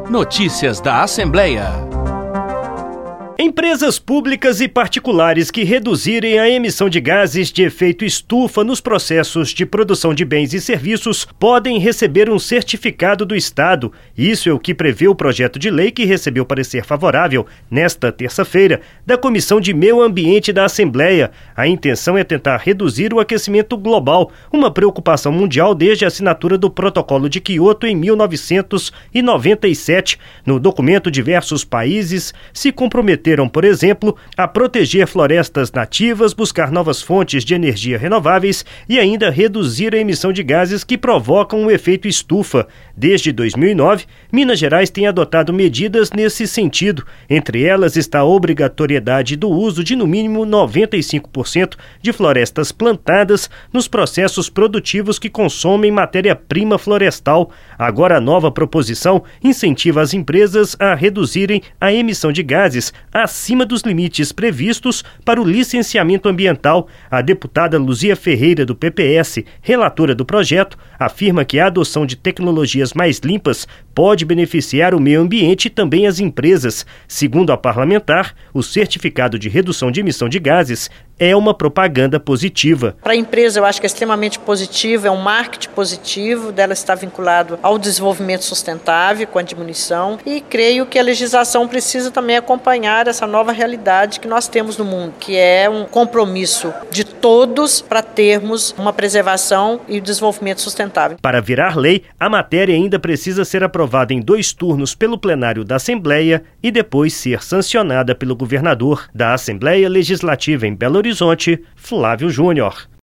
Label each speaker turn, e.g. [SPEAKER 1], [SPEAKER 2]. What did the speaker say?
[SPEAKER 1] Notícias da Assembleia.
[SPEAKER 2] Empresas públicas e particulares que reduzirem a emissão de gases de efeito estufa nos processos de produção de bens e serviços podem receber um certificado do Estado. Isso é o que prevê o projeto de lei que recebeu parecer favorável nesta terça-feira da Comissão de Meio Ambiente da Assembleia. A intenção é tentar reduzir o aquecimento global, uma preocupação mundial desde a assinatura do Protocolo de Quioto em 1997. No documento, diversos países se comprometeram, por exemplo, a proteger florestas nativas, buscar novas fontes de energia renováveis e ainda reduzir a emissão de gases que provocam o efeito estufa. Desde 2009, Minas Gerais tem adotado medidas nesse sentido. Entre elas está a obrigatoriedade do uso de no mínimo 95% de florestas plantadas nos processos produtivos que consomem matéria-prima florestal. Agora, a nova proposição incentiva as empresas a reduzirem a emissão de gases acima dos limites previstos para o licenciamento ambiental. A deputada Luzia Ferreira, do PPS, relatora do projeto, afirma que a adoção de tecnologias mais limpas pode beneficiar o meio ambiente e também as empresas. Segundo a parlamentar, o certificado de redução de emissão de gases é uma propaganda positiva.
[SPEAKER 3] Para a empresa, eu acho que é extremamente positivo, é um marketing positivo, dela está vinculado ao desenvolvimento sustentável, com a diminuição, e creio que a legislação precisa também acompanhar essa nova realidade que nós temos no mundo, que é um compromisso de todos para termos uma preservação e desenvolvimento sustentável.
[SPEAKER 2] Para virar lei, a matéria ainda precisa ser aprovada em 2 turnos pelo plenário da Assembleia e depois ser sancionada pelo governador da Assembleia Legislativa em Belo Horizonte, Flávio Júnior.